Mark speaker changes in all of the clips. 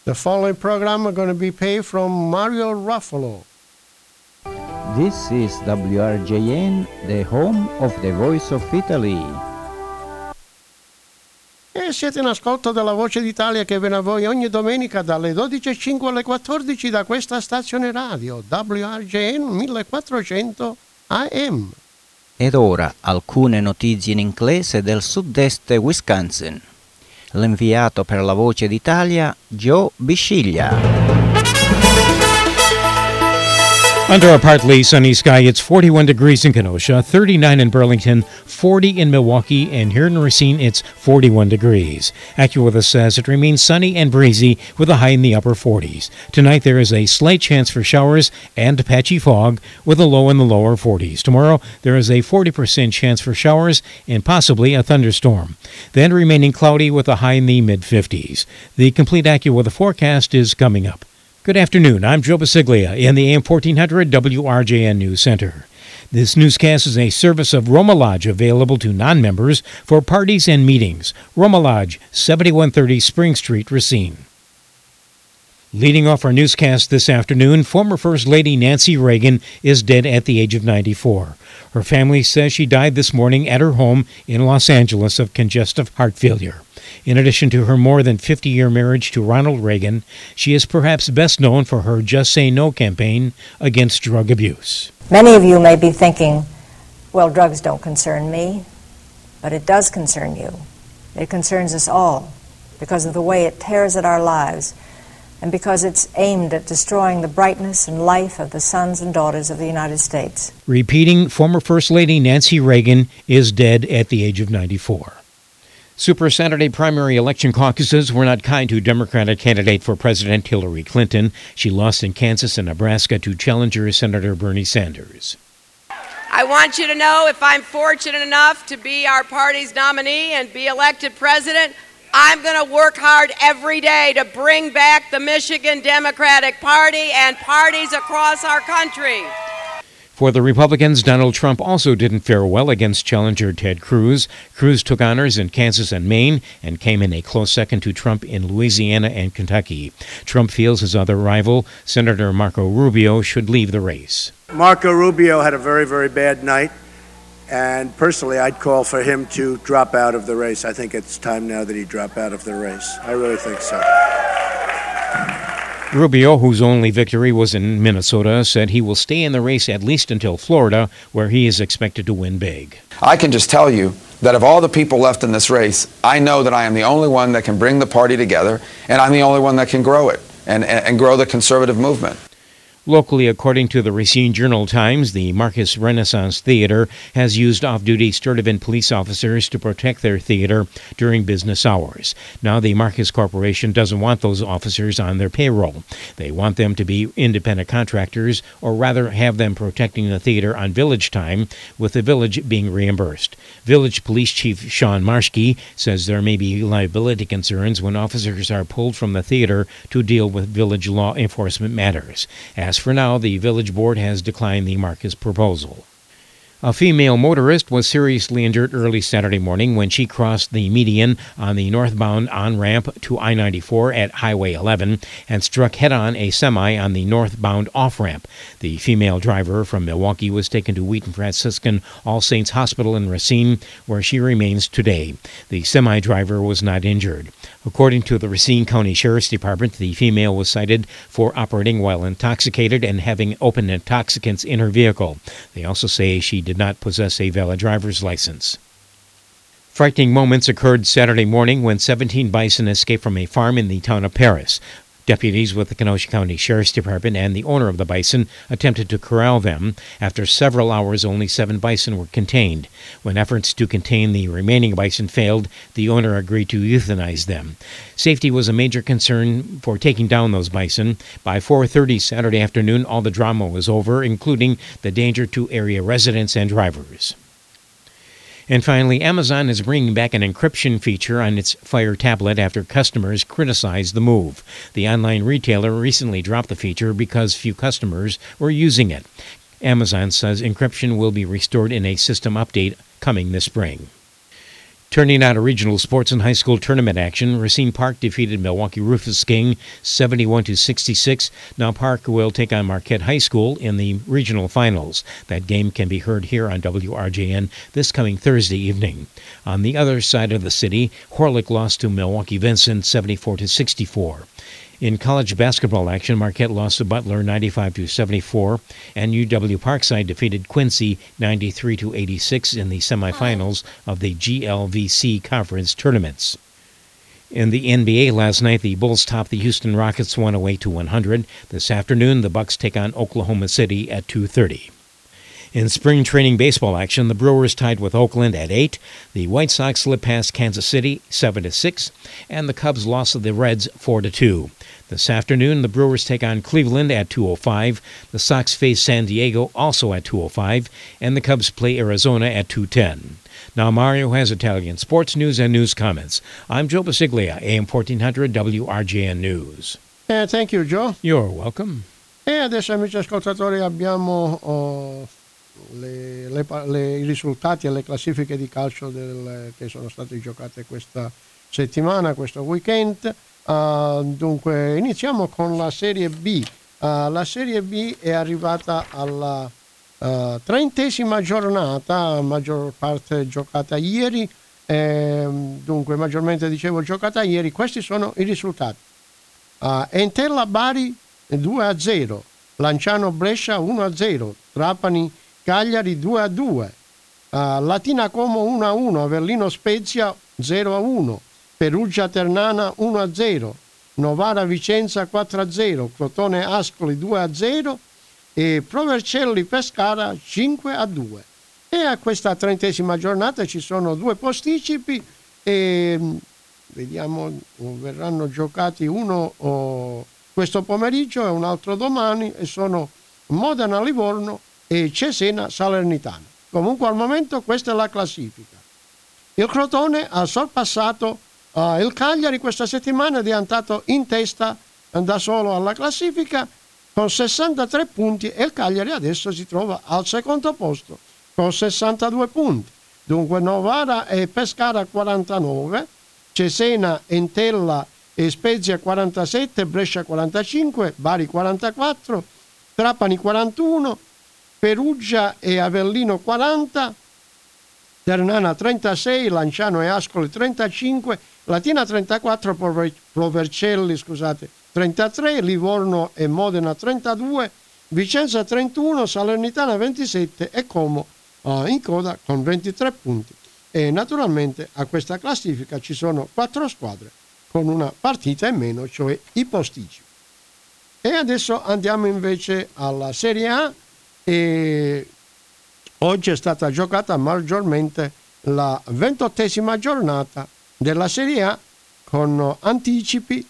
Speaker 1: The following program is going to be paid from Mario Ruffalo.
Speaker 2: This is WRJN, the home of the Voice of Italy.
Speaker 1: E siete in ascolto della Voce d'Italia che viene a voi ogni domenica dalle 12.05 alle 14 da questa stazione radio, WRJN 1400 AM.
Speaker 2: Ed ora alcune notizie in inglese del sud-est Wisconsin. L'inviato per la Voce d'Italia, Joe Bisciglia.
Speaker 3: Under a partly sunny sky, it's 41 degrees in Kenosha, 39 in Burlington, 40 in Milwaukee, and here in Racine, it's 41 degrees. AccuWeather says it remains sunny and breezy with a high in the upper 40s. Tonight, there is a slight chance for showers and patchy fog with a low in the lower 40s. Tomorrow, there is a 40% chance for showers and possibly a thunderstorm. Then remaining cloudy with a high in the mid-50s. The complete AccuWeather forecast is coming up. Good afternoon. I'm Joe Bisciglia in the AM 1400 WRJN News Center. This newscast is a service of Roma Lodge available to non-members for parties and meetings. Roma Lodge, 7130 Spring Street, Racine. Leading off our newscast this afternoon, former First Lady Nancy Reagan is dead at the age of 94. Her family says she died this morning at her home in Los Angeles of congestive heart failure. In addition to her more than 50-year marriage to Ronald Reagan, she is perhaps best known for her Just Say No campaign against drug abuse.
Speaker 4: Many of you may be thinking, well, drugs don't concern me, but it does concern you. It concerns us all because of the way it tears at our lives and because it's aimed at destroying the brightness and life of the sons and daughters of the United States.
Speaker 3: Repeating, former First Lady Nancy Reagan is dead at the age of 94. Super Saturday primary election caucuses were not kind to Democratic candidate for President Hillary Clinton. She lost in Kansas and Nebraska to challenger Senator Bernie Sanders.
Speaker 5: I want you to know if I'm fortunate enough to be our party's nominee and be elected president, I'm going to work hard every day to bring back the Michigan Democratic Party and parties across our country.
Speaker 3: For the Republicans, Donald Trump also didn't fare well against challenger Ted Cruz. Cruz took honors in Kansas and Maine and came in a close second to Trump in Louisiana and Kentucky. Trump feels his other rival, Senator Marco Rubio, should leave the race.
Speaker 6: Marco Rubio had a very, very bad night, and personally, I'd call for him to drop out of the race. I think it's time now that he drop out of the race. I really think so.
Speaker 3: Rubio, whose only victory was in Minnesota, said he will stay in the race at least until Florida, where he is expected to win big.
Speaker 7: I can just tell you that of all the people left in this race, I know that I am the only one that can bring the party together, and I'm the only one that can grow it and grow the conservative movement.
Speaker 3: Locally, according to the Racine Journal-Times, the Marcus Renaissance Theater has used off-duty Sturtevant police officers to protect their theater during business hours. Now the Marcus Corporation doesn't want those officers on their payroll. They want them to be independent contractors, or rather have them protecting the theater on village time, with the village being reimbursed. Village Police Chief Sean Marschke says there may be liability concerns when officers are pulled from the theater to deal with village law enforcement matters. As for now, the village board has declined the Marcus proposal. A female motorist was seriously injured early Saturday morning when she crossed the median on the northbound on-ramp to I-94 at Highway 11 and struck head-on a semi on the northbound off-ramp. The female driver from Milwaukee was taken to Wheaton Franciscan All Saints Hospital in Racine, where she remains today. The semi-driver was not injured. According to the Racine County Sheriff's Department, the female was cited for operating while intoxicated and having open intoxicants in her vehicle. They also say she did not possess a valid driver's license. Frightening moments occurred Saturday morning when 17 bison escaped from a farm in the town of Paris. Deputies with the Kenosha County Sheriff's Department and the owner of the bison attempted to corral them. After several hours, only 7 bison were contained. When efforts to contain the remaining bison failed, the owner agreed to euthanize them. Safety was a major concern for taking down those bison. By 4:30 Saturday afternoon, all the drama was over, including the danger to area residents and drivers. And finally, Amazon is bringing back an encryption feature on its Fire tablet after customers criticized the move. The online retailer recently dropped the feature because few customers were using it. Amazon says encryption will be restored in a system update coming this spring. Turning now to regional sports and high school tournament action, Racine Park defeated Milwaukee Rufus King 71-66. Now Park will take on Marquette High School in the regional finals. That game can be heard here on WRJN this coming Thursday evening. On the other side of the city, Horlick lost to Milwaukee Vincent 74-64. In college basketball action, Marquette lost to Butler 95-74, and UW Parkside defeated Quincy 93-86 in the semifinals of the GLVC conference tournaments. In the NBA last night, the Bulls topped the Houston Rockets 108-100. This afternoon, the Bucks take on Oklahoma City at 2:30. In spring training baseball action, the Brewers tied with Oakland at 8. The White Sox slipped past Kansas City 7-6, and the Cubs lost to the Reds 4-2. This afternoon, the Brewers take on Cleveland at 2:05. The Sox face San Diego also at 2:05, and the Cubs play Arizona at 2:10. Now Mario has Italian sports news and news comments. I'm Joe Basiglia, AM 1400 WRJN News.
Speaker 1: Thank you, Joe.
Speaker 3: You're welcome.
Speaker 1: E adesso, amici ascoltatori, abbiamo i risultati e le classifiche di calcio che sono state giocate questa settimana, questo weekend. Dunque, iniziamo con la Serie B. La Serie B è arrivata alla 30ª giornata, maggior parte giocata ieri. Dunque, maggiormente dicevo giocata ieri. Questi sono i risultati. Entella Bari 2-0, Lanciano Brescia 1-0, Trapani Cagliari 2-2, Latina Como 1-1, Avellino Spezia 0-1, Perugia Ternana 1-0, Novara Vicenza 4-0, Crotone Ascoli 2-0 e Provercelli Pescara 5-2. E a questa 30ª giornata ci sono due posticipi e vediamo, verranno giocati uno questo pomeriggio e un altro domani, e sono Modena Livorno e Cesena Salernitana. Comunque al momento questa è la classifica. Il Crotone ha sorpassato il Cagliari questa settimana, è andato in testa da solo alla classifica con 63 punti e il Cagliari adesso si trova al secondo posto con 62 punti. Dunque Novara e Pescara 49, Cesena, Entella e Spezia 47, Brescia 45, Bari 44, Trapani 41, Perugia e Avellino 40, Ternana 36, Lanciano e Ascoli 35, Latina 34, Provercelli 33, Livorno e Modena 32, Vicenza 31, Salernitana 27 e Como in coda con 23 punti. E naturalmente a questa classifica ci sono 4 squadre con una partita in meno, cioè i posticipi. E adesso andiamo invece alla Serie A. E oggi è stata giocata maggiormente la 28ª giornata della Serie A con anticipi.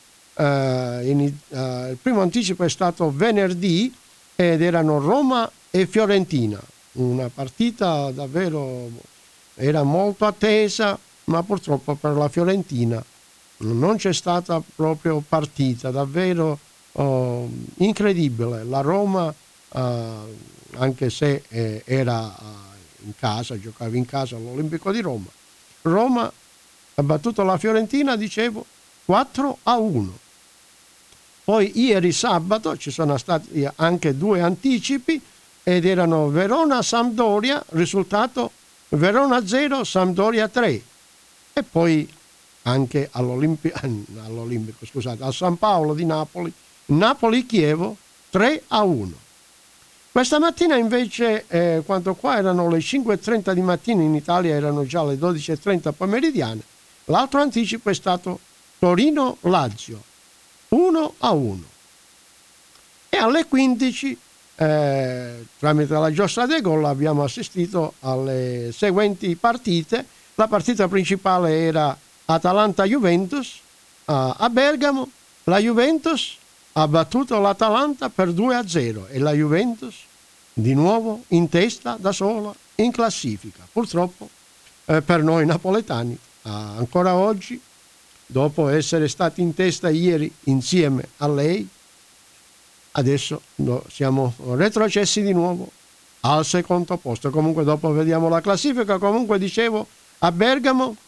Speaker 1: Il primo anticipo è stato venerdì ed erano Roma e Fiorentina, una partita davvero era molto attesa, ma purtroppo per la Fiorentina non c'è stata proprio partita, davvero incredibile. La Roma, anche se era in casa, giocava in casa all'Olimpico di Roma, Roma ha battuto la Fiorentina, dicevo, 4-1. Poi ieri sabato ci sono stati anche 2 anticipi ed erano Verona-Sampdoria, risultato Verona 0, Sampdoria 3. E poi anche all'Olimpico, al San Paolo di Napoli, Napoli-Chievo 3-1. Questa mattina invece, quando qua erano le 5:30 di mattina, in Italia erano già le 12:30 pomeridiane, l'altro anticipo è stato Torino-Lazio 1-1. E alle 15, tramite la giostra dei gol, abbiamo assistito alle seguenti partite. La partita principale era Atalanta-Juventus a Bergamo. La Juventus ha battuto l'Atalanta per 2-0 e la Juventus di nuovo in testa da sola in classifica. Purtroppo per noi napoletani ancora oggi, dopo essere stati in testa ieri insieme a lei, adesso siamo retrocessi di nuovo al secondo posto. Comunque dopo vediamo la classifica. Comunque dicevo, a Bergamo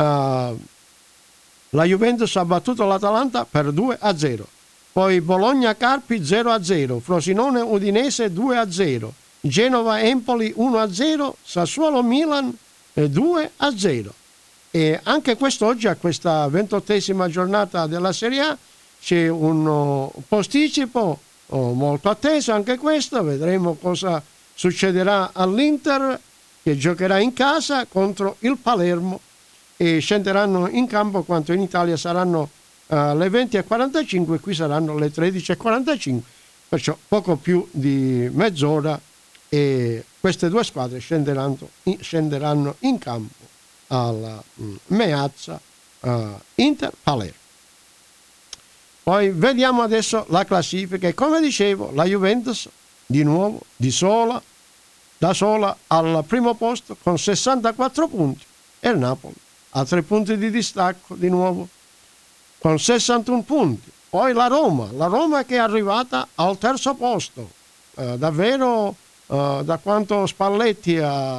Speaker 1: la Juventus ha battuto l'Atalanta per 2-0, poi Bologna-Carpi 0-0, Frosinone-Udinese 2-0, Genova-Empoli 1-0, Sassuolo-Milan 2-0. E anche quest'oggi, a questa 28esima giornata della Serie A, c'è un posticipo molto atteso, anche questo. Vedremo cosa succederà all'Inter, che giocherà in casa contro il Palermo, e scenderanno in campo quanto in Italia saranno le 20:45, qui saranno le 13:45, perciò poco più di mezz'ora, e queste due squadre scenderanno in campo alla Meazza Inter Palermo. Poi vediamo adesso la classifica, e come dicevo la Juventus di nuovo da sola al primo posto con 64 punti, e il Napoli a 3 punti di distacco di nuovo con 61 punti. Poi la Roma che è arrivata al terzo posto, davvero da quanto Spalletti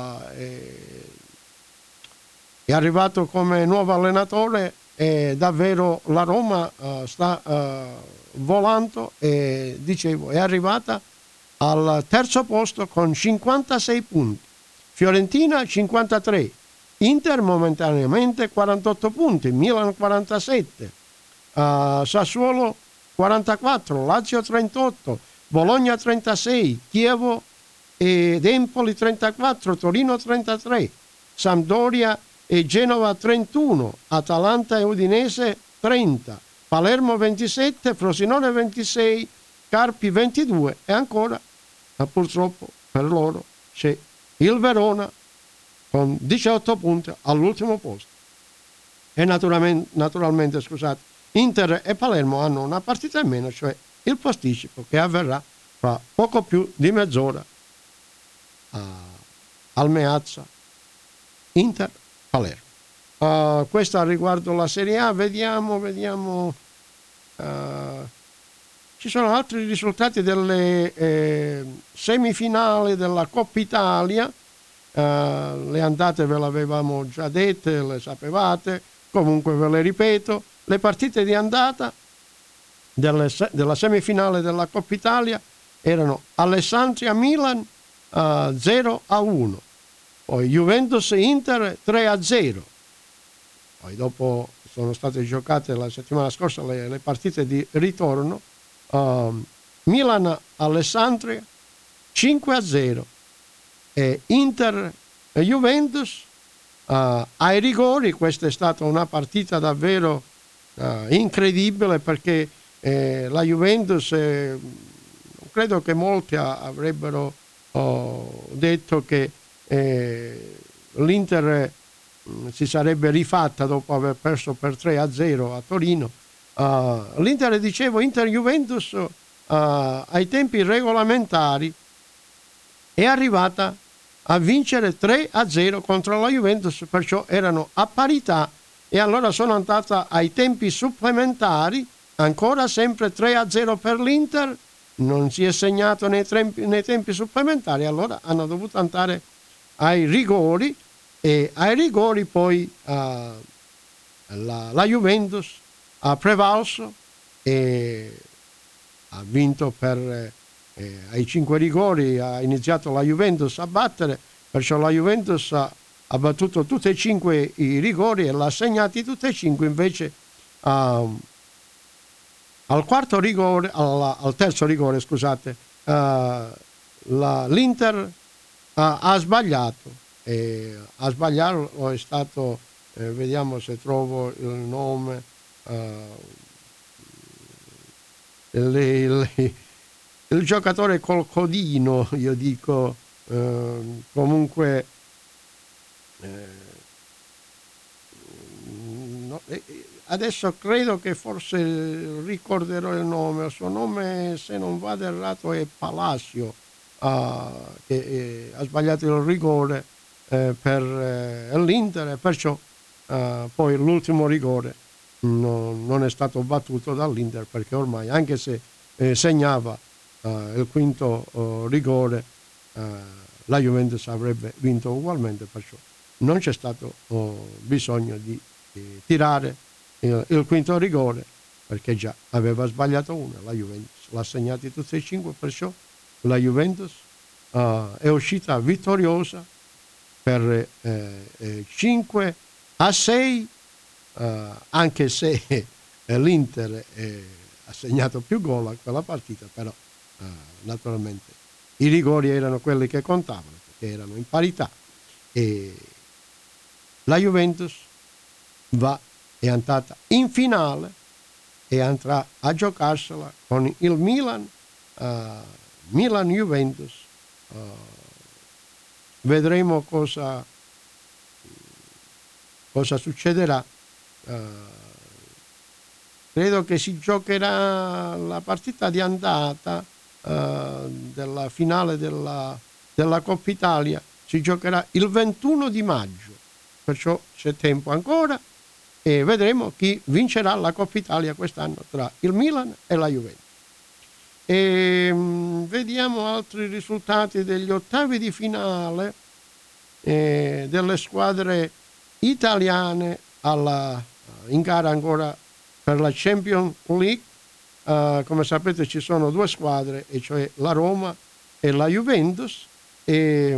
Speaker 1: è arrivato come nuovo allenatore, e davvero la Roma sta volando, e dicevo è arrivata al terzo posto con 56 punti, Fiorentina 53, Inter momentaneamente 48 punti, Milan 47, Sassuolo 44, Lazio 38, Bologna 36, Chievo ed Empoli 34, Torino 33, Sampdoria e Genova 31, Atalanta e Udinese 30, Palermo 27, Frosinone 26, Carpi 22, e ancora purtroppo per loro c'è il Verona con 18 punti all'ultimo posto. E naturalmente Inter e Palermo hanno una partita in meno, cioè il posticipo che avverrà fra poco più di mezz'ora al Meazza Inter Palermo. Questo riguardo la Serie A. Vediamo ci sono altri risultati delle semifinali della Coppa Italia. Le andate ve le avevamo già dette, le sapevate, comunque ve le ripeto. Le partite di andata della semifinale della Coppa Italia erano Alessandria Milan 0-1, poi Juventus Inter 3-0, poi dopo sono state giocate la settimana scorsa le partite di ritorno, Milan Alessandria 5-0, e Inter e Juventus ai rigori. Questa è stata una partita davvero incredibile, perché la Juventus, credo che molti avrebbero detto che l'Inter si sarebbe rifatta dopo aver perso per 3-0 a Torino. L'Inter, dicevo, Inter-Juventus ai tempi regolamentari è arrivata a vincere 3-0 contro la Juventus, perciò erano a parità, e allora sono andata ai tempi supplementari, ancora sempre 3-0 per l'Inter, non si è segnato nei tempi supplementari, allora hanno dovuto andare ai rigori, e ai rigori poi la Juventus ha prevalso e ha vinto ai 5 rigori. Ha iniziato la Juventus a battere, perciò la Juventus ha battuto tutti e 5 i rigori e l'ha segnati tutti e 5. Invece al terzo rigore, scusate, l'Inter ha sbagliato, e a sbagliarlo è stato, vediamo se trovo il nome, il giocatore col codino, io dico, comunque adesso credo che forse ricorderò il nome. Il suo nome, se non vado errato, è Palacio, che ha sbagliato il rigore per l'Inter, e perciò poi l'ultimo rigore non è stato battuto dall'Inter, perché ormai, anche se segnava il quinto rigore, la Juventus avrebbe vinto ugualmente, perciò non c'è stato bisogno di tirare il quinto rigore, perché già aveva sbagliato una, la Juventus l'ha segnati tutti e 5, perciò la Juventus è uscita vittoriosa per 5-6, anche se l'Inter ha segnato più gol a quella partita, però naturalmente i rigori erano quelli che contavano, perché erano in parità, e la Juventus è andata in finale e andrà a giocarsela con il Milan, Milan-Juventus. Vedremo cosa succederà. Credo che si giocherà la partita di andata della finale della Coppa Italia, si giocherà il 21 di maggio, perciò c'è tempo ancora, e vedremo chi vincerà la Coppa Italia quest'anno tra il Milan e la Juventus. E vediamo altri risultati degli ottavi di finale delle squadre italiane in gara ancora per la Champions League. Come sapete ci sono due squadre, e cioè la Roma e la Juventus, e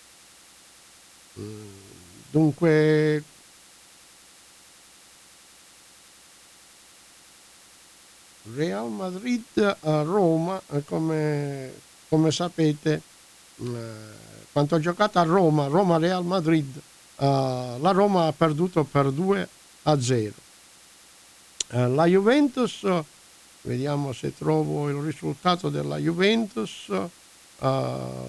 Speaker 1: dunque Real Madrid a Roma, come sapete, quanto ha giocato a Roma Real Madrid, la Roma ha perduto per 2-0. La Juventus, vediamo se trovo il risultato della Juventus. La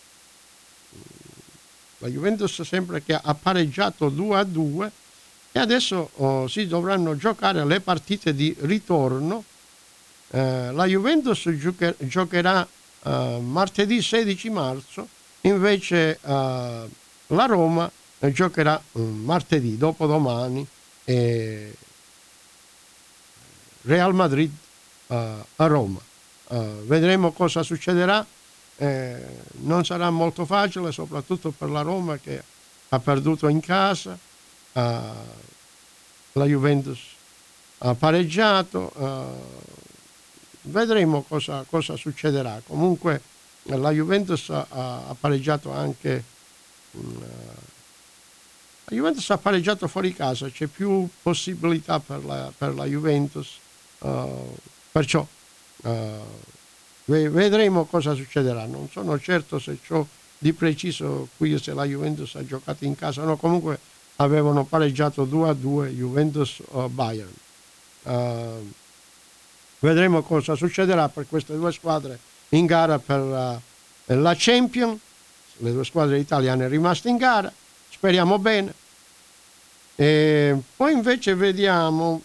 Speaker 1: Juventus sembra che ha pareggiato 2-2, e adesso si dovranno giocare le partite di ritorno. La Juventus giocherà martedì 16 marzo, invece la Roma giocherà martedì, dopodomani, Real Madrid a Roma. Vedremo cosa succederà. Non sarà molto facile, soprattutto per la Roma, che ha perduto in casa. La Juventus ha pareggiato. Vedremo cosa succederà. Comunque la Juventus ha pareggiato anche. La Juventus ha pareggiato fuori casa, c'è più possibilità per la Juventus, perciò vedremo cosa succederà. Non sono certo se ciò di preciso qui, se la Juventus ha giocato in casa o no. Comunque avevano pareggiato 2-2 Juventus Bayern. Vedremo cosa succederà per queste due squadre in gara per la Champions, le due squadre italiane rimaste in gara, speriamo bene. E poi invece vediamo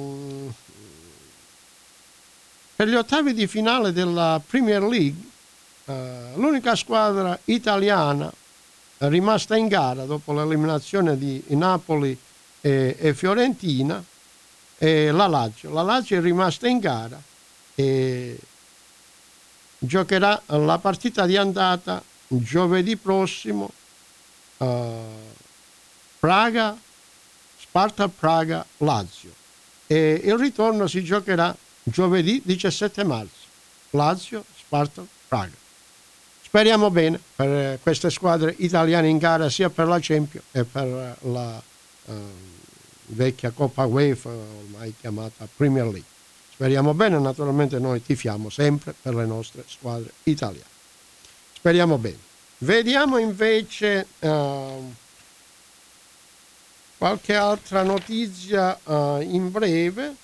Speaker 1: per gli ottavi di finale della Premier League, l'unica squadra italiana rimasta in gara dopo l'eliminazione di Napoli e Fiorentina è la Lazio. La Lazio è rimasta in gara e giocherà la partita di andata giovedì prossimo, Sparta Praga Lazio, e il ritorno si giocherà giovedì 17 marzo, Lazio Sparta Praga. Speriamo bene per queste squadre italiane in gara, sia per la Champions e per la vecchia Coppa UEFA, ormai chiamata Premier League. Speriamo bene, naturalmente noi tifiamo sempre per le nostre squadre italiane. Speriamo bene. Vediamo invece qualche altra notizia in breve.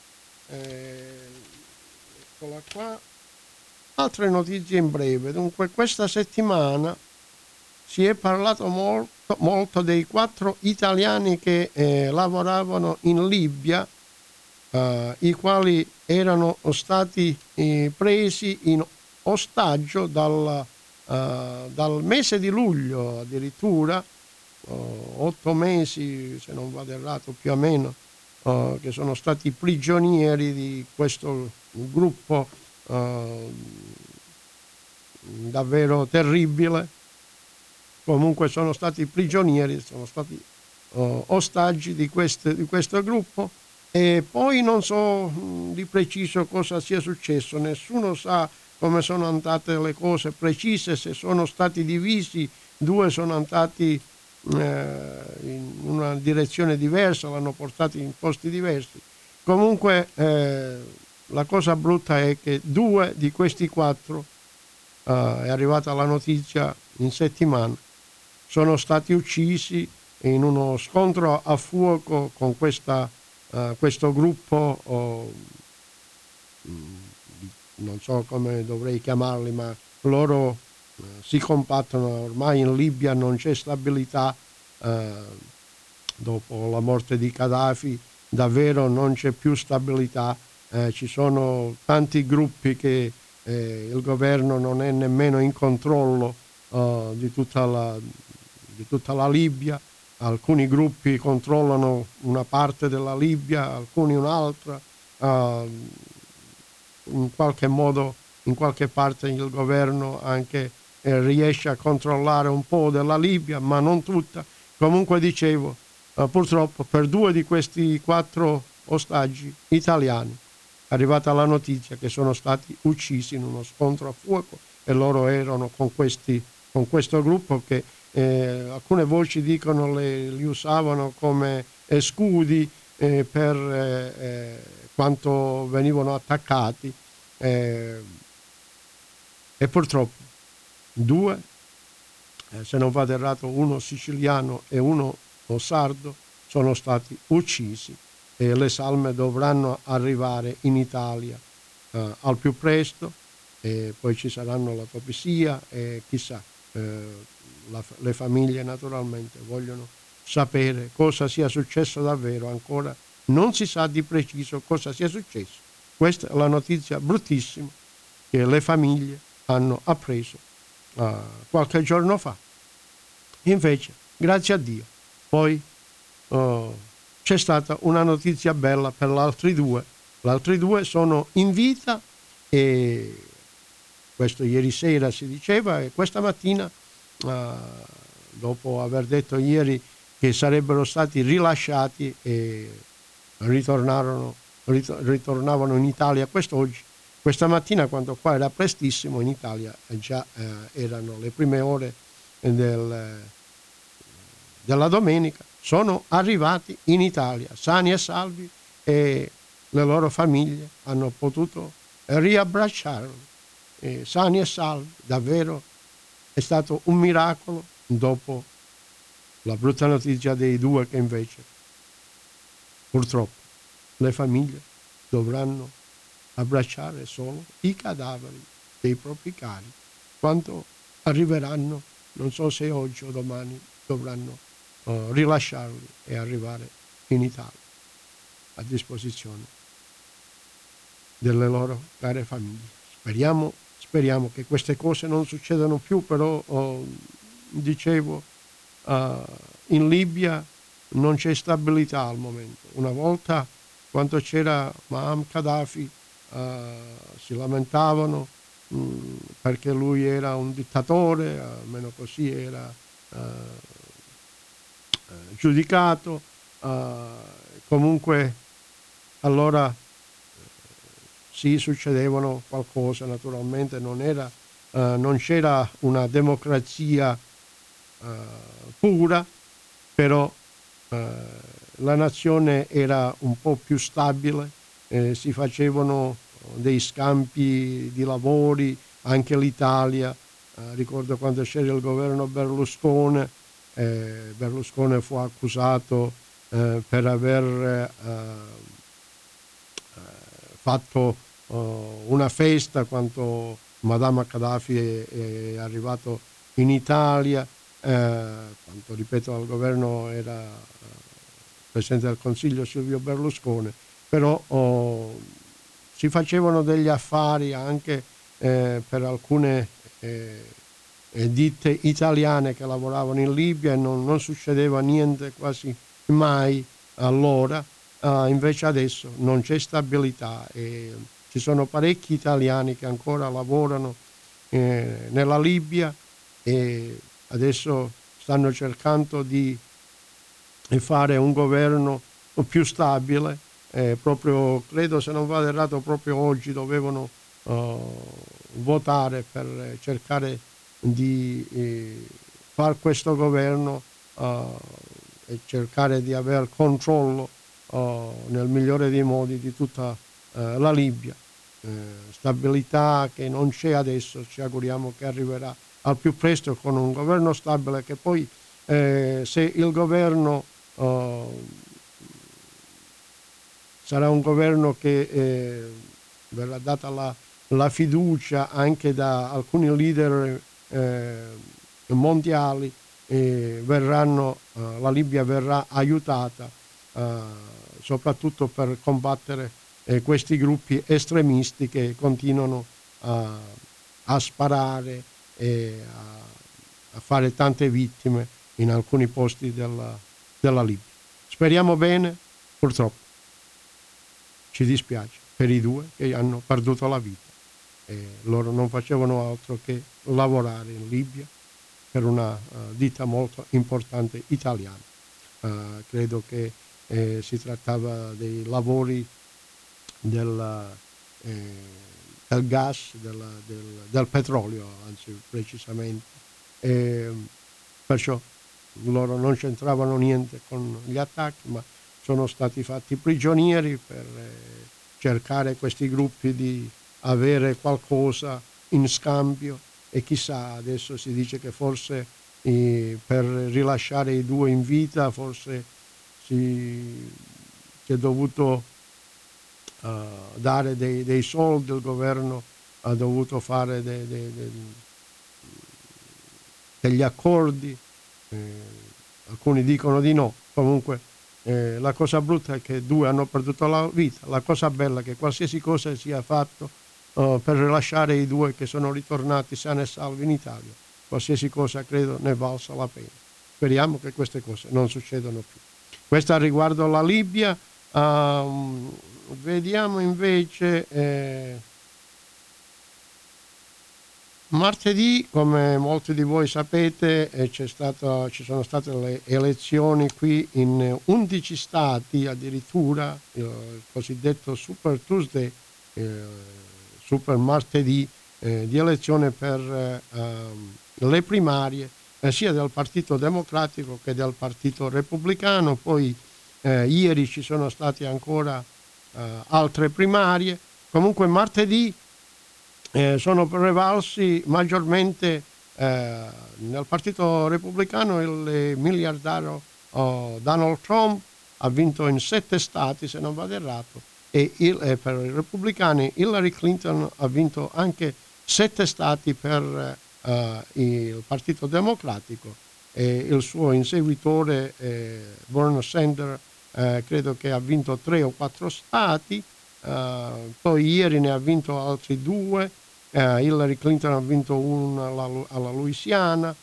Speaker 1: Eccola qua. Altre notizie in breve. Dunque, questa settimana si è parlato molto dei 4 italiani che lavoravano in Libia, i quali erano stati presi in ostaggio dal mese di luglio, addirittura 8 mesi, se non vado errato, più o meno, che sono stati prigionieri di questo gruppo davvero terribile. Comunque sono stati prigionieri, sono stati ostaggi di questo gruppo, e poi non so di preciso cosa sia successo, nessuno sa come sono andate le cose precise, se sono stati divisi, due sono andati in una direzione diversa, l'hanno portati in posti diversi. Comunque la cosa brutta è che 2 di questi 4, è arrivata la notizia in settimana, sono stati uccisi in uno scontro a fuoco con questo gruppo, non so come dovrei chiamarli, ma loro si compattano. Ormai in Libia non c'è stabilità, dopo la morte di Gheddafi davvero non c'è più stabilità, ci sono tanti gruppi che il governo non è nemmeno in controllo di tutta la Libia. Alcuni gruppi controllano una parte della Libia, alcuni un'altra, in qualche modo, in qualche parte il governo anche riesce a controllare un po' della Libia, ma non tutta. Comunque dicevo, purtroppo per 2 di questi 4 ostaggi italiani è arrivata la notizia che sono stati uccisi in uno scontro a fuoco, e loro erano con questo gruppo che alcune voci dicono li usavano come scudi per quanto venivano attaccati, e purtroppo 2, se non vado errato, uno siciliano e uno sardo, sono stati uccisi, e le salme dovranno arrivare in Italia al più presto, e poi ci saranno l'autopsia e chissà, le famiglie naturalmente vogliono sapere cosa sia successo davvero. Ancora non si sa di preciso cosa sia successo. Questa è la notizia bruttissima che le famiglie hanno appreso qualche giorno fa. Invece, grazie a Dio, poi c'è stata una notizia bella per gli altri 2. Gli altri 2 sono in vita, e questo ieri sera si diceva, e questa mattina, dopo aver detto ieri che sarebbero stati rilasciati e ritornavano in Italia quest'oggi, questa mattina, quando qua era prestissimo, in Italia già erano le prime ore della domenica, sono arrivati in Italia sani e salvi, e le loro famiglie hanno potuto riabbracciarli sani e salvi. Davvero è stato un miracolo, dopo la brutta notizia dei 2 che invece purtroppo le famiglie dovranno abbracciare solo i cadaveri dei propri cari quando arriveranno, non so se oggi o domani, dovranno rilasciarli e arrivare in Italia a disposizione delle loro care famiglie. Speriamo che queste cose non succedano più, però dicevo, in Libia non c'è stabilità al momento. Una volta, quando c'era Muammar Gheddafi, si lamentavano perché lui era un dittatore, almeno così era giudicato. Comunque allora sì, succedevano qualcosa, naturalmente non c'era una democrazia pura, però la nazione era un po' più stabile, si facevano dei scambi di lavori, anche l'Italia, ricordo quando c'era il governo Berlusconi, Berlusconi fu accusato per aver fatto una festa quando Madama Gheddafi è arrivato in Italia, quando, ripeto, al governo era Presidente del Consiglio Silvio Berlusconi, però si facevano degli affari anche per alcune ditte italiane che lavoravano in Libia, e non succedeva niente quasi mai allora. Invece adesso non c'è stabilità, e ci sono parecchi italiani che ancora lavorano nella Libia, e adesso stanno cercando di e fare un governo più stabile. Proprio credo, se non vado errato, proprio oggi dovevano votare per cercare di fare questo governo e cercare di avere controllo nel migliore dei modi di tutta la Libia. Stabilità che non c'è adesso, ci auguriamo che arriverà al più presto con un governo stabile, che poi se il governo sarà un governo che verrà data la fiducia anche da alcuni leader mondiali, la Libia verrà aiutata soprattutto per combattere questi gruppi estremisti che continuano a sparare e a fare tante vittime in alcuni posti della Libia. Speriamo bene, purtroppo ci dispiace per i due che hanno perduto la vita. Loro non facevano altro che lavorare in Libia per una ditta molto importante italiana. Credo che si trattava dei lavori del gas, del petrolio, anzi precisamente. Perciò loro non c'entravano niente con gli attacchi, ma sono stati fatti prigionieri per cercare questi gruppi di avere qualcosa in scambio, e chissà, adesso si dice che forse per rilasciare i due in vita forse si è dovuto dare dei soldi, il governo ha dovuto fare degli accordi, alcuni dicono di no, comunque la cosa brutta è che due hanno perduto la vita, la cosa bella è che qualsiasi cosa sia fatto per rilasciare i due che sono ritornati sani e salvi in Italia, qualsiasi cosa credo ne valsa la pena. Speriamo che queste cose non succedano più. Questo riguardo la Libia. Vediamo invece martedì, come molti di voi sapete, ci sono state le elezioni qui in 11 stati, addirittura il cosiddetto Super Tuesday, Super martedì di elezione per le primarie sia del Partito Democratico che del Partito Repubblicano. Poi ieri ci sono state ancora altre primarie. Comunque martedì sono prevalsi maggiormente nel Partito Repubblicano il miliardario Donald Trump, ha vinto in 7 stati se non vado errato, e per i repubblicani Hillary Clinton ha vinto anche 7 stati per il Partito Democratico, e il suo inseguitore Bernie Sanders credo che ha vinto 3 o 4 stati. Poi ieri ne ha vinto altri 2. Hillary Clinton ha vinto uno alla Louisiana.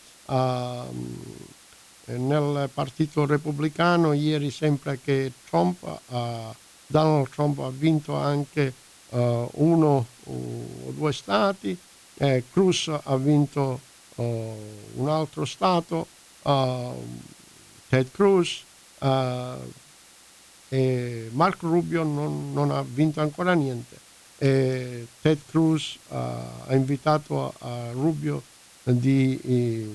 Speaker 1: Nel Partito Repubblicano ieri sempre che Donald Trump ha vinto anche 1 o 2 stati. Cruz ha vinto un altro stato, Ted Cruz, e Marco Rubio non ha vinto ancora niente. Ted Cruz ha invitato a Rubio di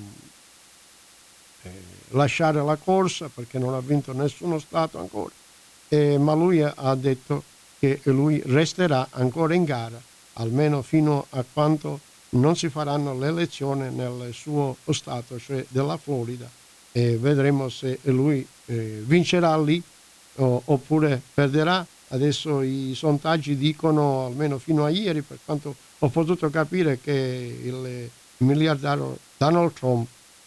Speaker 1: lasciare la corsa perché non ha vinto nessuno stato ancora, ma lui ha detto che lui resterà ancora in gara almeno fino a quando non si faranno le elezioni nel suo stato, cioè della Florida, e vedremo se lui vincerà lì oppure perderà. Adesso i sondaggi dicono, almeno fino a ieri, per quanto ho potuto capire, che il miliardario Donald Trump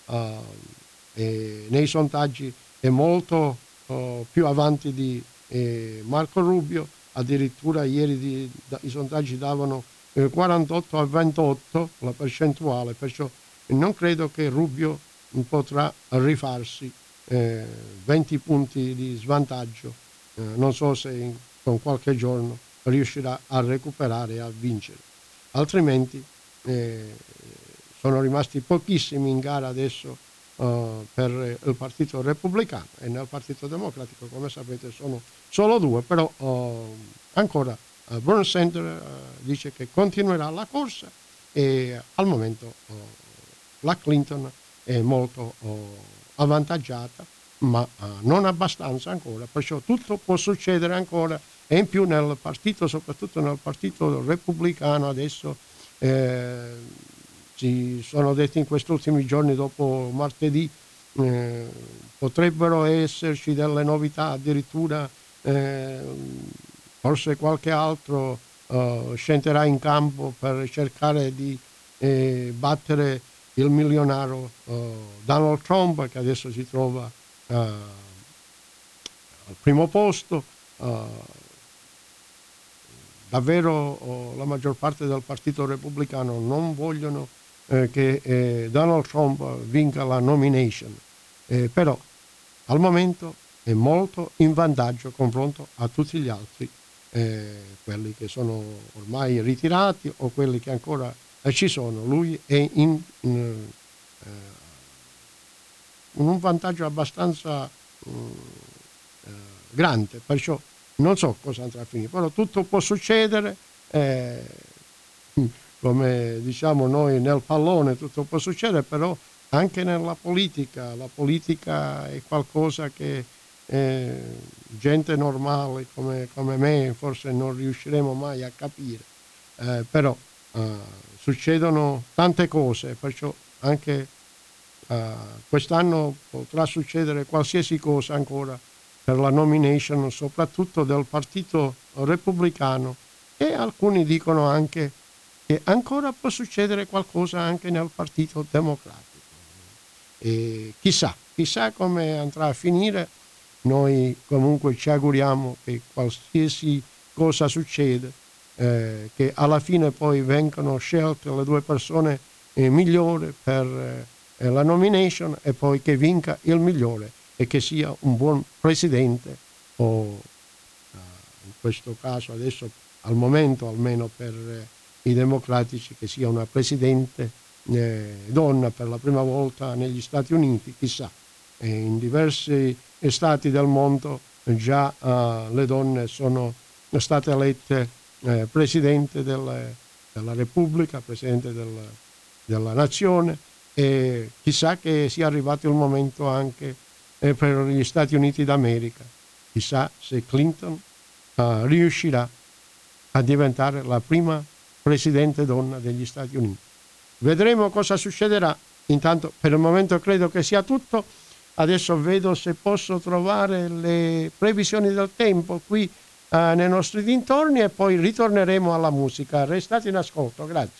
Speaker 1: nei sondaggi è molto più avanti di Marco Rubio. Addirittura ieri i sondaggi davano 48 a 28 la percentuale, perciò non credo che Rubio potrà rifarsi 20 punti di svantaggio. Non so se con qualche giorno riuscirà a recuperare e a vincere, altrimenti sono rimasti pochissimi in gara adesso per il Partito Repubblicano, e nel Partito Democratico, come sapete, sono solo 2, però ancora Bernie Sanders dice che continuerà la corsa, e al momento la Clinton è molto avvantaggiata, ma non abbastanza ancora, perciò tutto può succedere ancora, e in più nel partito, soprattutto nel Partito Repubblicano, adesso ci sono detti in questi ultimi giorni, dopo martedì, potrebbero esserci delle novità, addirittura forse qualche altro scenderà in campo per cercare di battere il milionario Donald Trump, che adesso si trova al primo posto. Davvero la maggior parte del Partito Repubblicano non vogliono che Donald Trump vinca la nomination, però al momento è molto in vantaggio confronto a tutti gli altri, quelli che sono ormai ritirati o quelli che ancora ci sono. Lui è in un vantaggio abbastanza grande, perciò non so cosa andrà a finire, però tutto può succedere, come diciamo noi nel pallone tutto può succedere, però anche nella politica. La politica è qualcosa che gente normale come me forse non riusciremo mai a capire, però succedono tante cose, perciò anche quest'anno potrà succedere qualsiasi cosa ancora per la nomination, soprattutto del Partito Repubblicano, e alcuni dicono anche che ancora può succedere qualcosa anche nel Partito Democratico. E chissà come andrà a finire. Noi comunque ci auguriamo che qualsiasi cosa succede, che alla fine poi vengano scelte le 2 persone migliori per la nomination, e poi che vinca il migliore e che sia un buon presidente, o in questo caso adesso al momento almeno per i democratici che sia una presidente donna per la prima volta negli Stati Uniti. Chissà, in diversi stati del mondo già le donne sono state elette presidente della Repubblica, presidente della nazione, e chissà che sia arrivato il momento anche per gli Stati Uniti d'America. Chissà se Clinton riuscirà a diventare la prima presidente donna degli Stati Uniti. Vedremo cosa succederà. Intanto per il momento credo che sia tutto. Adesso vedo se posso trovare le previsioni del tempo qui nei nostri dintorni, e poi ritorneremo alla musica. Restate in ascolto, grazie.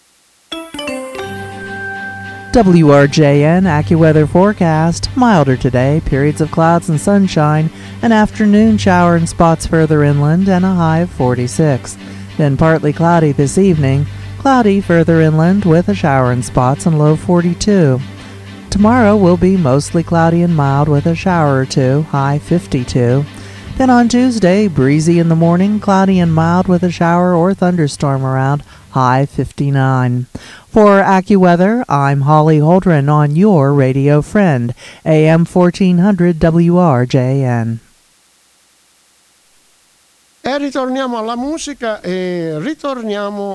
Speaker 8: WRJN AccuWeather forecast. Milder today, periods of clouds and sunshine, an afternoon shower in spots further inland, and a high of 46. Then partly cloudy this evening, cloudy further inland with a shower in spots and low 42. Tomorrow will be mostly cloudy and mild with a shower or 2, high 52. Then on Tuesday, breezy in the morning, cloudy and mild with a shower or thunderstorm around, high 59. For AccuWeather, I'm Holly Holdren on your radio friend, AM 1400 WRJN.
Speaker 1: E ritorniamo alla musica, e ritorniamo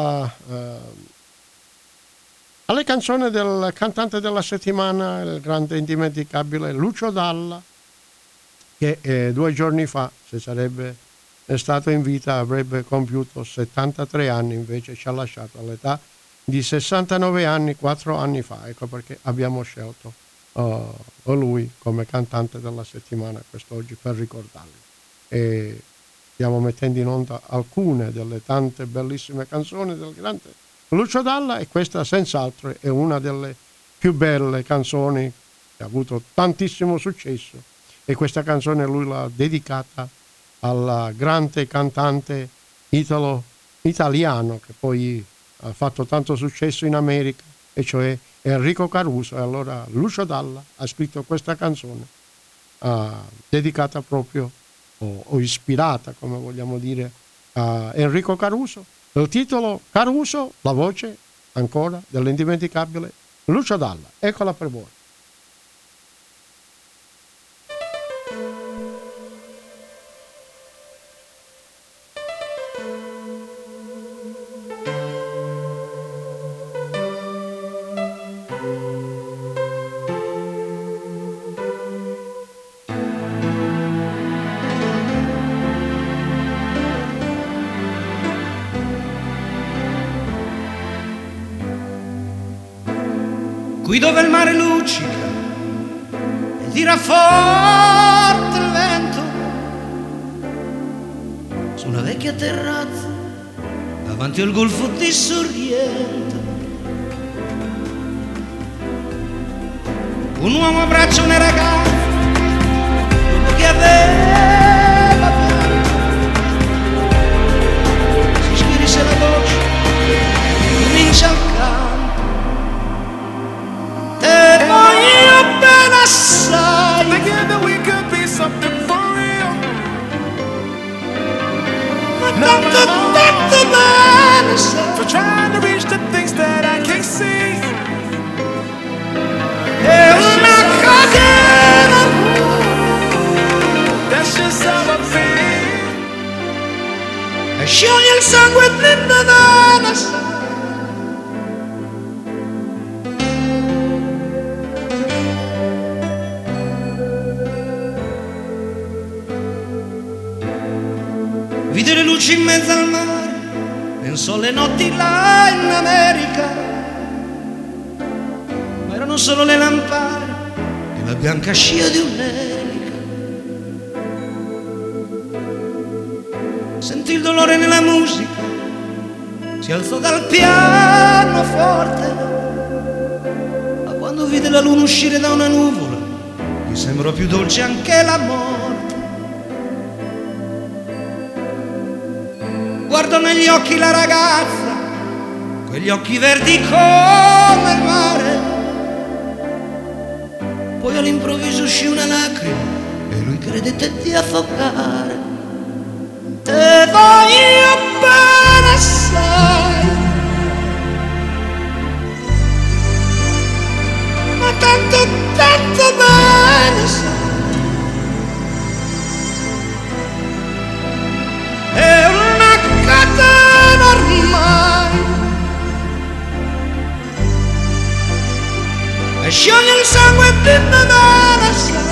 Speaker 1: alle canzoni del cantante della settimana, il grande indimenticabile Lucio Dalla, che 2 giorni fa, se sarebbe stato in vita, avrebbe compiuto 73 anni, invece ci ha lasciato all'età di 69 anni 4 anni fa. Ecco perché abbiamo scelto lui come cantante della settimana quest'oggi, per ricordarlo. E stiamo mettendo in onda alcune delle tante bellissime canzoni del grande Lucio Dalla, e questa senz'altro è una delle più belle canzoni che ha avuto tantissimo successo, e questa canzone lui l'ha dedicata al grande cantante italiano che poi ha fatto tanto successo in America, e cioè Enrico Caruso. E allora Lucio Dalla ha scritto questa canzone dedicata proprio o ispirata, come vogliamo dire, a Enrico Caruso. Il titolo Caruso, la voce ancora dell'indimenticabile Lucio Dalla. Eccola per voi.
Speaker 9: qui dove il mare luccica e tira forte il vento, su una vecchia terrazza davanti al golfo di Sorrento, un uomo abbraccia una ragazza dopo che aveva pianto, si schiarisce la voce e comincia il canto. Te voglio bene assai,
Speaker 10: Together we could be something for real.
Speaker 9: ma tanto bene assai,
Speaker 10: For trying to reach the things that I can't see.
Speaker 9: è una catena,
Speaker 10: That's just how I feel.
Speaker 9: e scioglie il sangue dentro da assai. Vide le luci in mezzo al mare, pensò alle notti là in America, ma erano solo le lampade e la bianca scia di un'elica. Sentì il dolore nella musica, si alzò dal pianoforte, ma quando vide la luna uscire da una nuvola, gli sembrò più dolce anche la morte. Guardò negli occhi la ragazza, quegli occhi verdi come il mare. Poi all'improvviso uscì una lacrima e lui credette di affogare. Te voglio bene assai, ma tanto bene assai. È una catena ormai, e scioglie il sangue dentro da assai.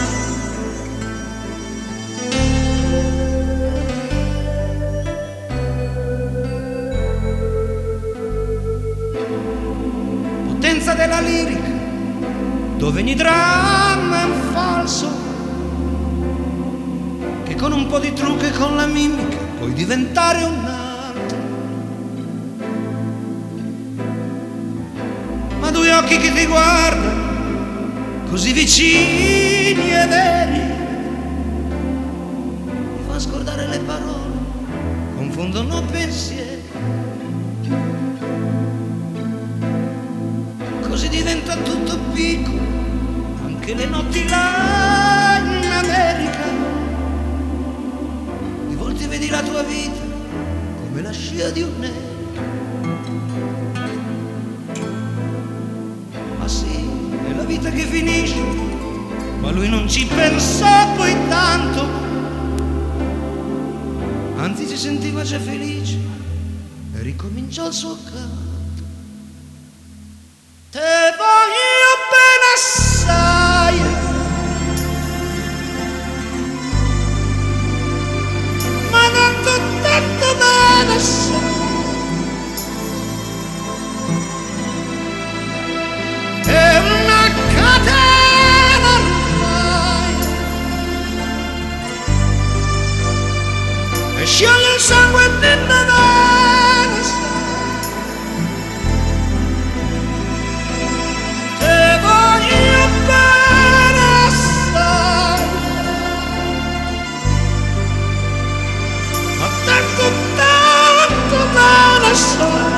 Speaker 9: Potenza della lirica, dove ogni dramma è un falso, che con un po' di trucco e con la mimica puoi diventare un altro. Ma due occhi che ti guardano, così vicini e veri, mi fa scordare le parole, confondono pensieri. Così diventa tutto piccolo, anche le notti là in America. Di volte vedi la tua vita come la scia di un'elica. Ma sì, è la vita che finisce, ma lui non ci pensò poi tanto, anzi si sentiva già felice e ricominciò il suo canto. Te voglio bene assai, ma tanto bene assai. È una catena ormai, e scioglie il sangue dentro bene assai. Te voglio bene assai, ma tanto bene assai.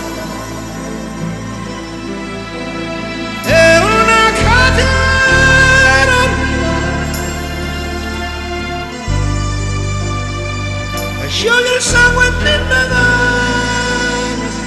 Speaker 9: È una catena ormai, e scioglie il sangue dentro bene assai.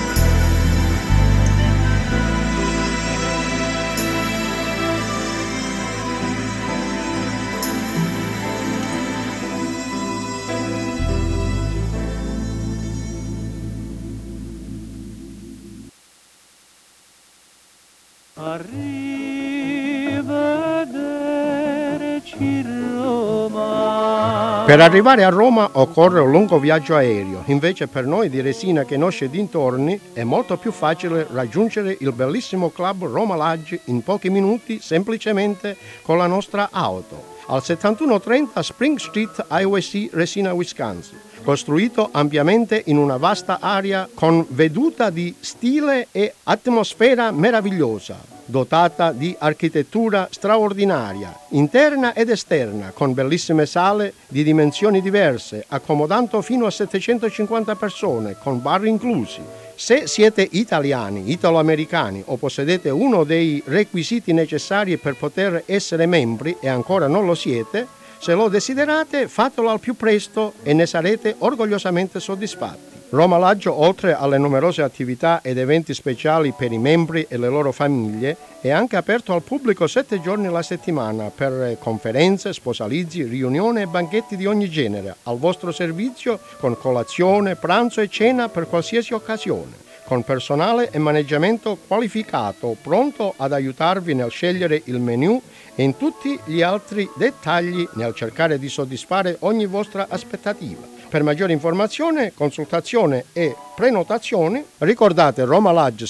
Speaker 11: Arrivederci Roma.
Speaker 1: Per arrivare a Roma occorre un lungo viaggio aereo, invece per noi di Resina che conosce dintorni è molto più facile raggiungere il bellissimo club Roma Lodge in pochi minuti semplicemente con la nostra auto. Al 7130 Spring Street, Highway C, Resina, Wisconsin. Costruito ampiamente in una vasta area con veduta di stile e atmosfera meravigliosa, dotata di architettura straordinaria, interna ed esterna, con bellissime sale di dimensioni diverse, accomodando fino a 750 persone, con bar inclusi. Se siete italiani, italo-americani o possedete uno dei requisiti necessari per poter essere membri e ancora non lo siete, se lo desiderate fatelo al più presto e ne sarete orgogliosamente soddisfatti. Roma Lodge, oltre alle numerose attività ed eventi speciali per i membri e le loro famiglie, è anche aperto al pubblico 7 giorni alla settimana per conferenze, sposalizi, riunioni e banchetti di ogni genere, al vostro servizio con colazione, pranzo e cena per qualsiasi occasione, con personale e maneggiamento qualificato, pronto ad aiutarvi nel scegliere il menù e in tutti gli altri dettagli nel cercare di soddisfare ogni vostra aspettativa. Per maggiore informazione, consultazione e prenotazioni, ricordate Roma Lodge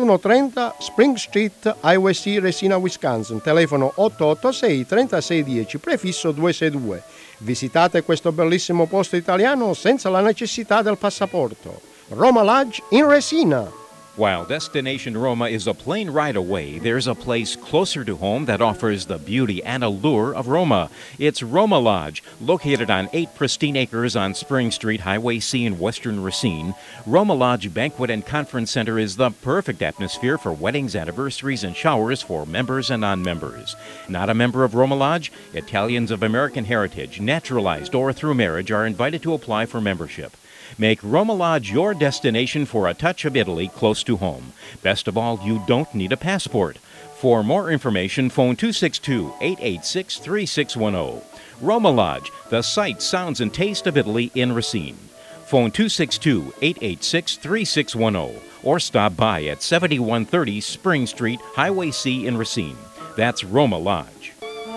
Speaker 1: 7130 Spring Street, Highway C, Resina, Wisconsin, telefono 886 3610, prefisso 262. Visitate questo bellissimo posto italiano senza la necessità del passaporto. Roma Lodge in Resina.
Speaker 11: While Destination Roma is a plane ride away, there's a place closer to home that offers the beauty and allure of Roma. It's Roma Lodge, located on 8 pristine acres on Spring Street, Highway C in western Racine. Roma Lodge Banquet and Conference Center is the perfect atmosphere for weddings, anniversaries, and showers for members and non-members. Not a member of Roma Lodge? Italians of American heritage, naturalized or through marriage, are invited to apply for membership. Make Roma Lodge your destination for a touch of Italy close to home. Best of all, you don't need a passport. For more information, phone 262-886-3610. Roma Lodge, the sight, sounds, and taste of Italy in Racine. Phone 262-886-3610 or stop by at 7130 Spring Street, Highway C in Racine. That's Roma Lodge.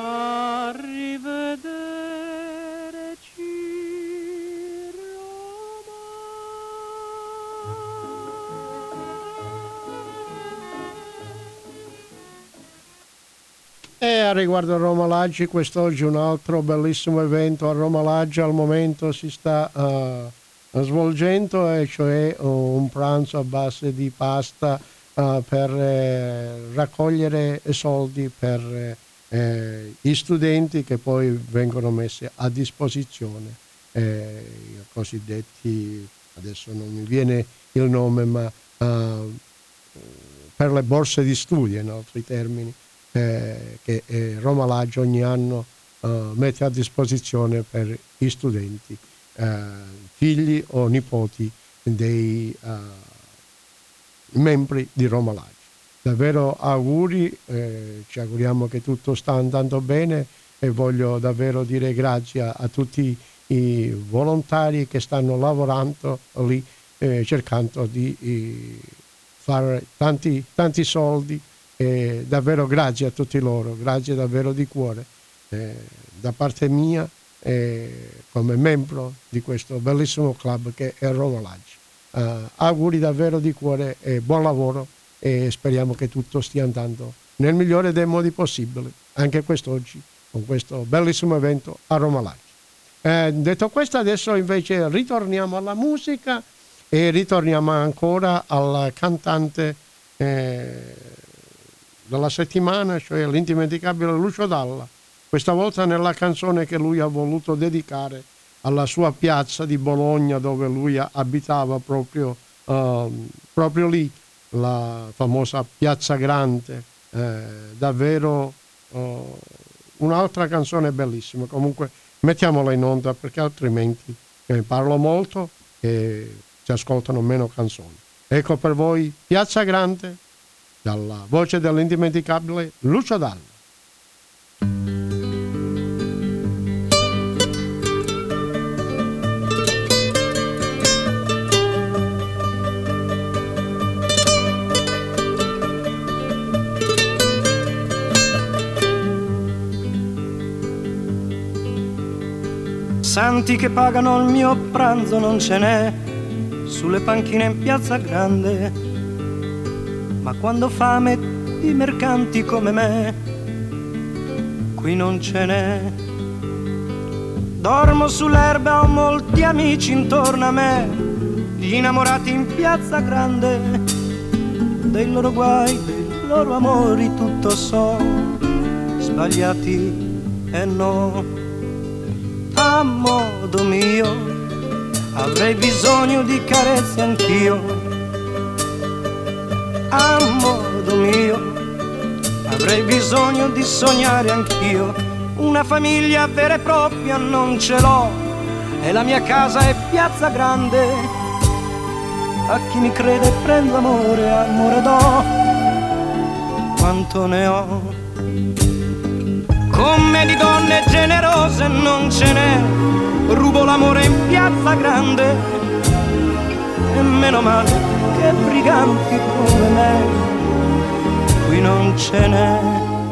Speaker 1: E a riguardo a Roma Lodge, quest'oggi un altro bellissimo evento a Roma Lodge al momento si sta svolgendo, e cioè un pranzo a base di pasta per raccogliere soldi per gli studenti che poi vengono messi a disposizione, i cosiddetti, adesso non mi viene il nome, ma per le borse di studio in altri termini, che Roma Lodge ogni anno mette a disposizione per gli studenti, figli o nipoti dei membri di Roma Lodge. Davvero auguri, ci auguriamo che tutto sta andando bene e voglio davvero dire grazie a tutti i volontari che stanno lavorando lì, cercando di fare tanti soldi. Davvero grazie a tutti loro, grazie davvero di cuore da parte mia come membro di questo bellissimo club che è Roma Lodge. Auguri davvero di cuore e buon lavoro, e speriamo che tutto stia andando nel migliore dei modi possibili anche quest'oggi con questo bellissimo evento a Roma Lodge. Detto questo, adesso invece ritorniamo alla musica e ritorniamo ancora al cantante della settimana, cioè l'indimenticabile Lucio Dalla, questa volta nella canzone che lui ha voluto dedicare alla sua piazza di Bologna, dove lui abitava proprio lì, la famosa Piazza Grande. Davvero un'altra canzone bellissima. Comunque mettiamola in onda, perché altrimenti parlo molto e si ascoltano meno canzoni. Ecco per voi Piazza Grande, dalla voce dell'indimenticabile Lucio Dalla.
Speaker 9: santi che pagano il mio pranzo non ce n'è sulle panchine in Piazza Grande, ma quando ho fame di mercanti come me qui non ce n'è. Dormo sull'erba, ho molti amici intorno a me, gli innamorati in Piazza Grande, dei loro guai, dei loro amori tutto so, sbagliati e no. A modo mio avrei bisogno di carezze anch'io, a modo mio avrei bisogno di sognare anch'io. Una famiglia vera e propria non ce l'ho e la mia casa è Piazza Grande. A chi mi crede prendo amore, amore do, quanto ne ho. Come di donne generose non ce n'è, rubo l'amore in Piazza Grande. E meno male che briganti come me qui non ce n'è.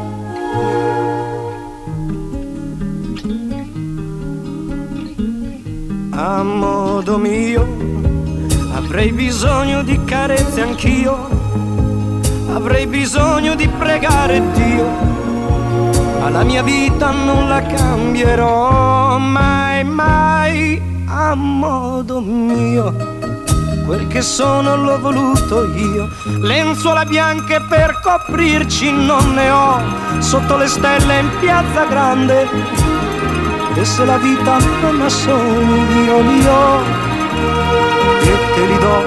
Speaker 9: A modo mio avrei bisogno di carezze anch'io, avrei bisogno di pregare Dio, ma la mia vita non la cambierò mai, mai. A modo mio quel che sono l'ho voluto io, lenzuola bianche per coprirci non ne ho, sotto le stelle in Piazza Grande. E se la vita non ha sogni io li ho e te li do.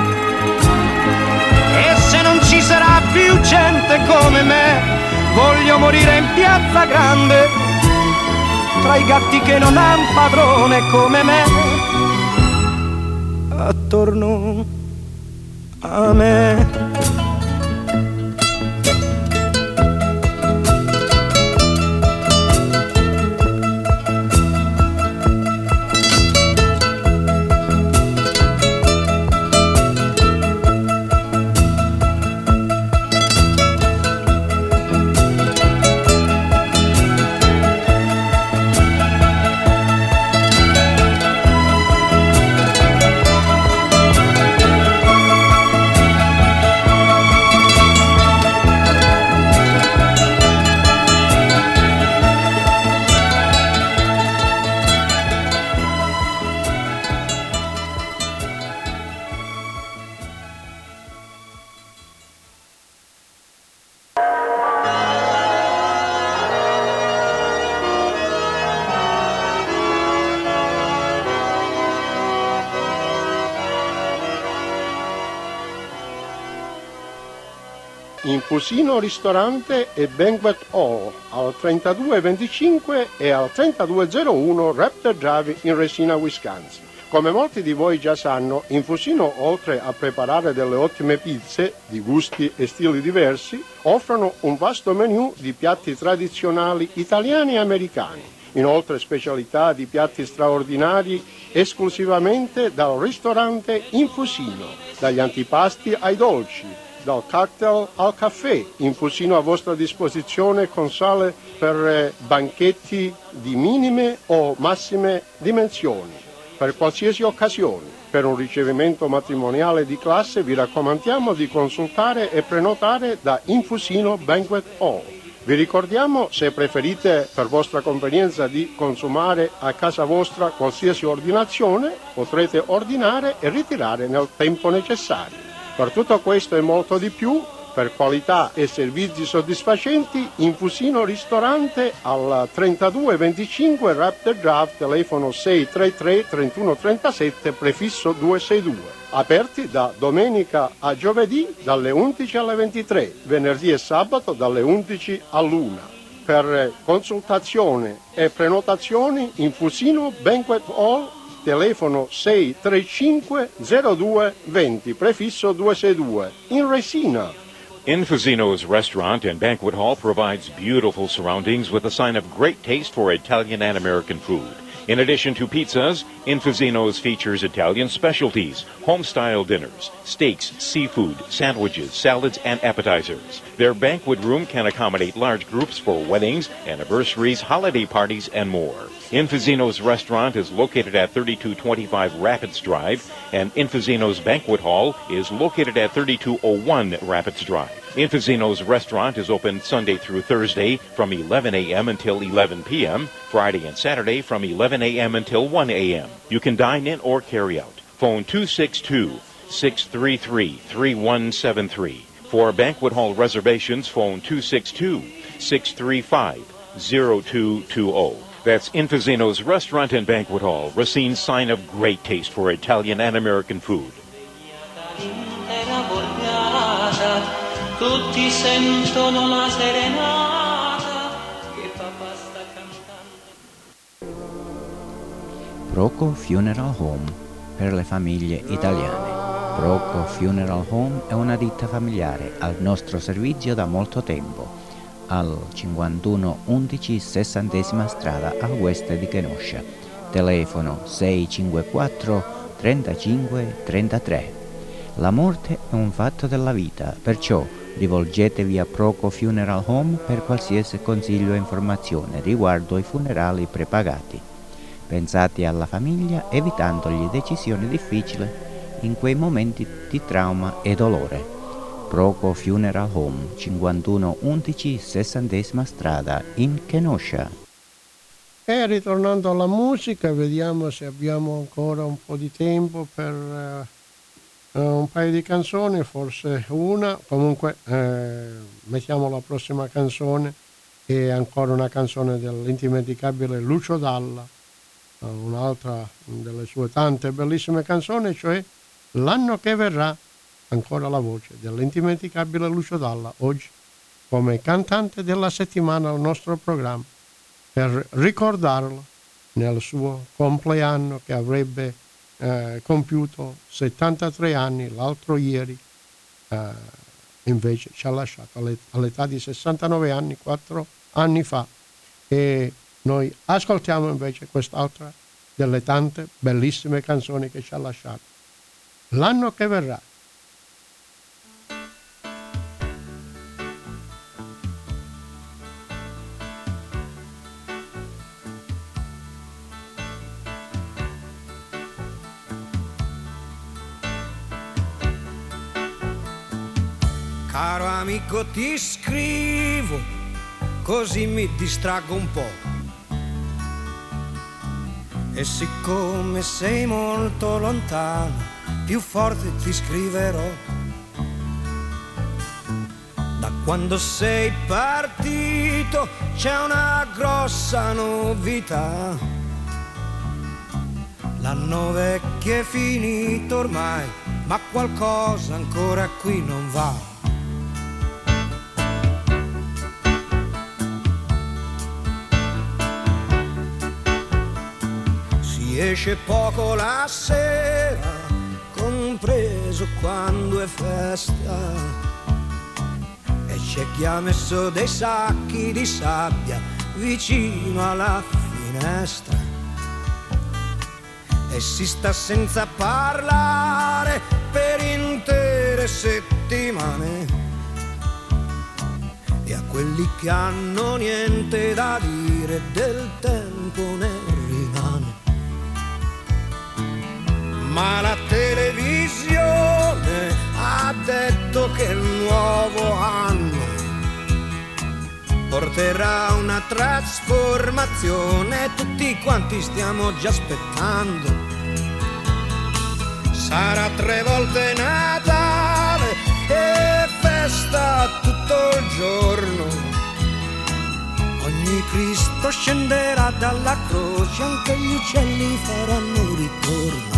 Speaker 9: E se non ci sarà più gente come me, voglio morire in Piazza Grande, tra i gatti che non han padrone come me, attorno a me.
Speaker 1: Infusino Ristorante e Banquet Hall al 3225 e al 3201 Raptor Drive in Resina, Wisconsin. Come molti di voi già sanno, Infusino, oltre a preparare delle ottime pizze di gusti e stili diversi, offrono un vasto menù di piatti tradizionali italiani e americani. Inoltre specialità di piatti straordinari esclusivamente dal ristorante Infusino, dagli antipasti ai dolci, dal cocktail al caffè. Infusino a vostra disposizione con sale per banchetti di minime o massime dimensioni, per qualsiasi occasione. Per un ricevimento matrimoniale di classe vi raccomandiamo di consultare e prenotare da Infusino Banquet Hall. Vi ricordiamo, se preferite per vostra convenienza di consumare a casa vostra qualsiasi ordinazione, potrete ordinare e ritirare nel tempo necessario. Per tutto questo e molto di più, per qualità e servizi soddisfacenti, Infusino Ristorante al 3225 Raptor Drive, telefono 633 3137, prefisso 262. Aperti da domenica a giovedì dalle 11 alle 23, venerdì e sabato dalle 11 all'1. Per consultazione e prenotazioni, Infusino Banquet Hall, telefono 635 02 20, prefisso 262, in Resina.
Speaker 11: Infusino's restaurant and banquet hall provides beautiful surroundings with a sign of great taste for Italian and American food. In addition to pizzas, Infosino's features Italian specialties, home-style dinners, steaks, seafood, sandwiches, salads, and appetizers. Their banquet room can accommodate large groups for weddings, anniversaries, holiday parties, and more. Infosino's restaurant is located at 3225 Rapids Drive, and Infosino's banquet hall is located at 3201 Rapids Drive. Infosino's restaurant is open Sunday through Thursday from 11 a.m. until 11 p.m., Friday and Saturday from 11 a.m. until 1 a.m. You can dine in or carry out. Phone 262-633-3173. For banquet hall reservations, phone 262-635-0220. That's Infosino's Restaurant and Banquet Hall, Racine's sign of great taste for Italian and American food.
Speaker 12: Tutti sentono la serenata che papà sta cantando.
Speaker 2: Proco Funeral Home per le famiglie italiane. Proco Funeral Home è una ditta familiare al nostro servizio da molto tempo, al 5111 60ª strada a West di Kenosha. Telefono 654 35 33. La morte è un fatto della vita, perciò rivolgetevi a Proco Funeral Home per qualsiasi consiglio e informazione riguardo ai funerali prepagati. Pensate alla famiglia evitandogli decisioni difficili in quei momenti di trauma e dolore. Proco Funeral Home, 5111 60ª strada in Kenosha.
Speaker 1: E ritornando alla musica, vediamo se abbiamo ancora un po' di tempo per un paio di canzoni, forse una. Comunque mettiamo la prossima canzone, e ancora una canzone dell'indimenticabile Lucio Dalla, un'altra delle sue tante bellissime canzoni, cioè L'anno che verrà. Ancora la voce dell'indimenticabile Lucio Dalla, oggi come cantante della settimana al nostro programma, per ricordarlo nel suo compleanno che avrebbe compiuto 73 anni l'altro ieri. Invece ci ha lasciato all'età di 69 anni 4 anni fa, e noi ascoltiamo invece quest'altra delle tante bellissime canzoni che ci ha lasciato, L'anno che verrà.
Speaker 9: Caro amico, ti scrivo, così mi distraggo un po'. E siccome sei molto lontano, più forte ti scriverò. Da quando sei partito c'è una grossa novità. L'anno vecchio è finito ormai, ma qualcosa ancora qui non va. Si esce poco la sera, compreso quando è festa, e c'è chi ha messo dei sacchi di sabbia vicino alla finestra, e si sta senza parlare per intere settimane, e a quelli che hanno niente da dire del tempo ne rimane. Ma la televisione ha detto che il nuovo anno porterà una trasformazione, tutti quanti stiamo già aspettando. Sarà 3 volte Natale e festa tutto il giorno. Ogni Cristo scenderà dalla croce, anche gli uccelli faranno ritorno.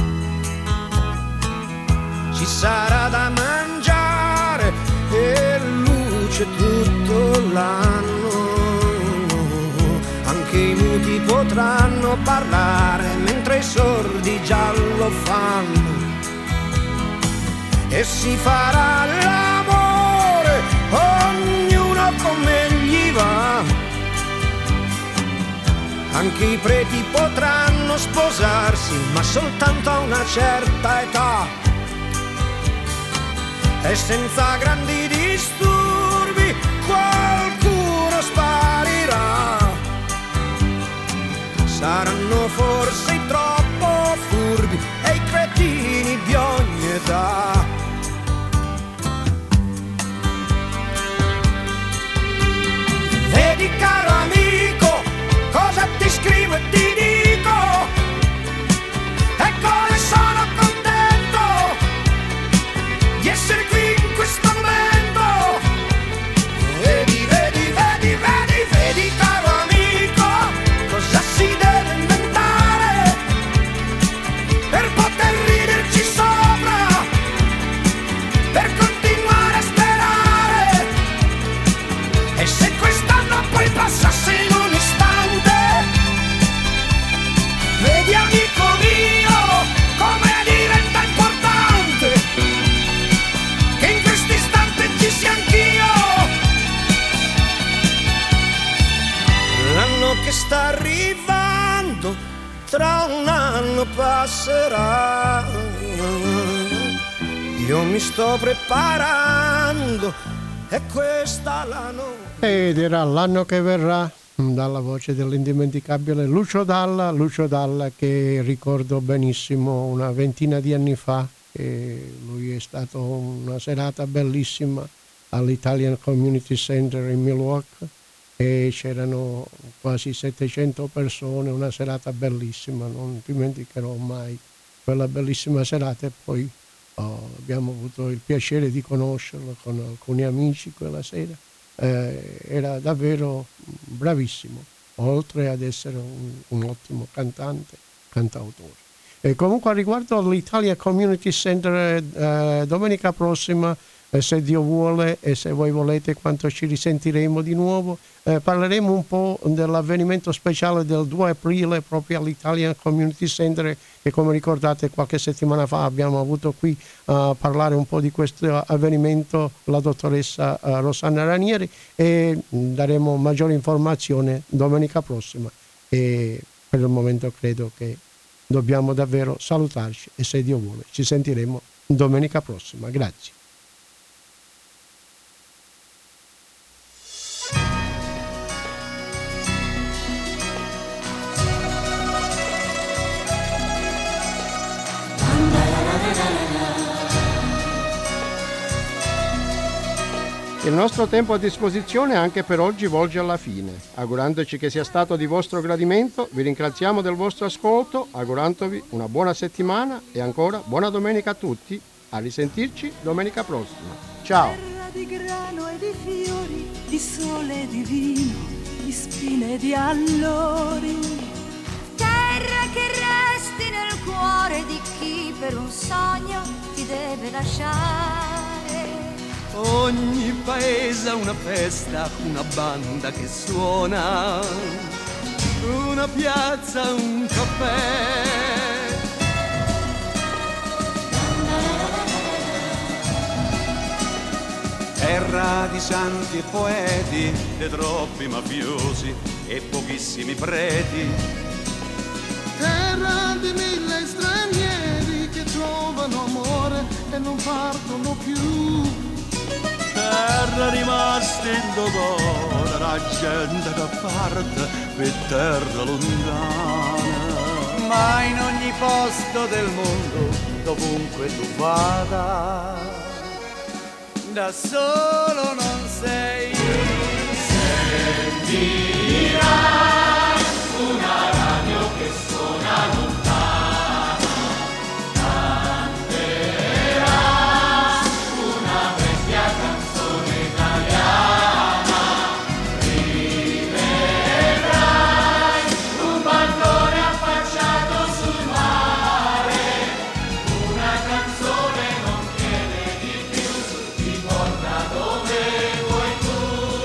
Speaker 9: Ci sarà da mangiare e luce tutto l'anno. Anche i muti potranno parlare mentre i sordi già lo fanno. E si farà l'amore, ognuno come gli va. Anche i preti potranno possono sposarsi, ma soltanto a una certa età. E senza grandi disturbi qualcuno sparirà. Saranno forse i troppo furbi e i cretini di ogni età. Vedi caro amico, cosa ti scrivo e ti dico, e come sono contento di essere qui in questo momento. Vedi, vedi, vedi, vedi, vedi caro amico, cosa si deve inventare per poter riderci sopra, per continuare a sperare. E se quest'anno poi passasse in un istante, vedi amico mio come diventa importante che in questo istante ci sia anch'io. L'anno che sta arrivando tra un anno passerà. Io mi sto preparando e questa la notte.
Speaker 1: Ed era l'anno che verrà, dalla voce dell'indimenticabile Lucio Dalla che ricordo benissimo una ventina di anni fa. E lui è stato una serata bellissima all'Italian Community Center in Milwaukee e c'erano quasi 700 persone, una serata bellissima, non dimenticherò mai quella bellissima serata. E poi abbiamo avuto il piacere di conoscerlo con alcuni amici quella sera. Era davvero bravissimo, oltre ad essere un ottimo cantautore. E comunque riguardo all'Italia Community Center domenica prossima, se Dio vuole e se voi volete, quando ci risentiremo di nuovo, parleremo un po' dell'avvenimento speciale del 2 aprile proprio all'Italian Community Center, che come ricordate qualche settimana fa abbiamo avuto qui a parlare un po' di questo avvenimento la dottoressa Rosanna Ranieri, e daremo maggiore informazione domenica prossima. E per il momento credo che dobbiamo davvero salutarci e se Dio vuole ci sentiremo domenica prossima. Grazie. Il nostro tempo a disposizione anche per oggi volge alla fine. Augurandoci che sia stato di vostro gradimento, vi ringraziamo del vostro ascolto, augurandovi una buona settimana e ancora buona domenica a tutti. A risentirci domenica prossima. Ciao!
Speaker 13: Terra di grano e di fiori, di sole e di vino, di spine e di allori.
Speaker 14: Terra che resti nel cuore di chi per un sogno ti deve lasciare.
Speaker 15: Ogni paese ha una festa, una banda che suona, una piazza, un caffè.
Speaker 16: Terra di santi e poeti, de troppi mafiosi e pochissimi preti.
Speaker 10: Terra di 1000 stranieri che trovano amore e non partono più.
Speaker 16: Terra rimasta in dolore, la gente che parte per terra lontana.
Speaker 15: Ma in ogni posto del mondo, dovunque tu vada, da solo non sei.
Speaker 10: Sentirai una radio che suona lontano, canterà una vecchia canzone italiana, rivedrai un balcone affacciato sul mare, una canzone non chiede di più, ti porta dove vuoi tu.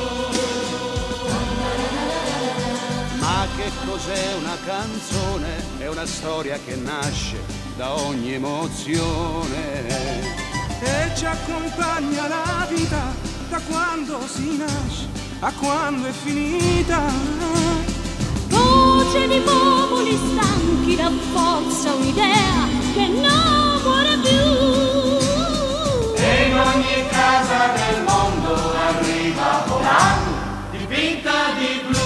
Speaker 15: Ma che cos'è una canzone? È una storia che nasce da ogni emozione
Speaker 10: E ci accompagna la vita da quando si nasce a quando è finita.
Speaker 13: voce di popoli stanchi dà forza un'idea che non muore più.
Speaker 10: E in ogni casa del mondo arriva volando, dipinta di blu.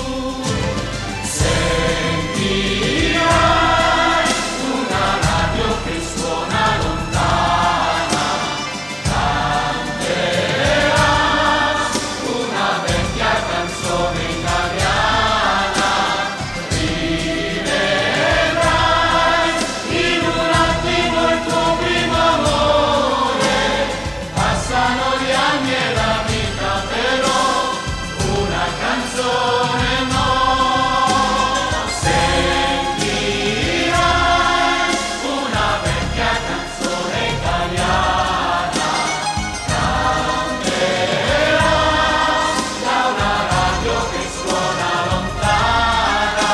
Speaker 10: Sentirai una radio che suona lontana, canterà una vecchia canzone italiana, rivedrai in un attimo il tuo primo amore. Passano gli anni e la vita però una canzone no. Sentirai una vecchia canzone italiana, canterà da una radio che suona lontana,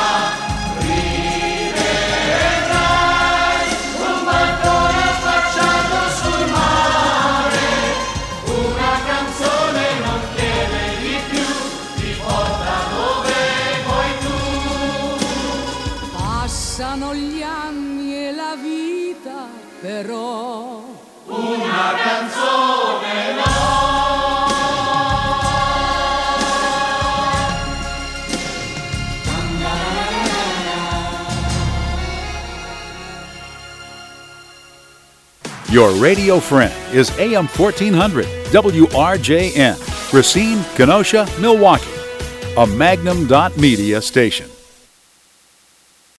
Speaker 10: rivedrai un balcone affacciato sul mare, una canzone non chiede di più, ti porta dove vuoi tu.
Speaker 13: Passano gli anni e la vita, però
Speaker 10: Una canzone no.
Speaker 17: Your radio friend is AM 1400 WRJN, Racine, Kenosha, Milwaukee, a Magnum.Media station.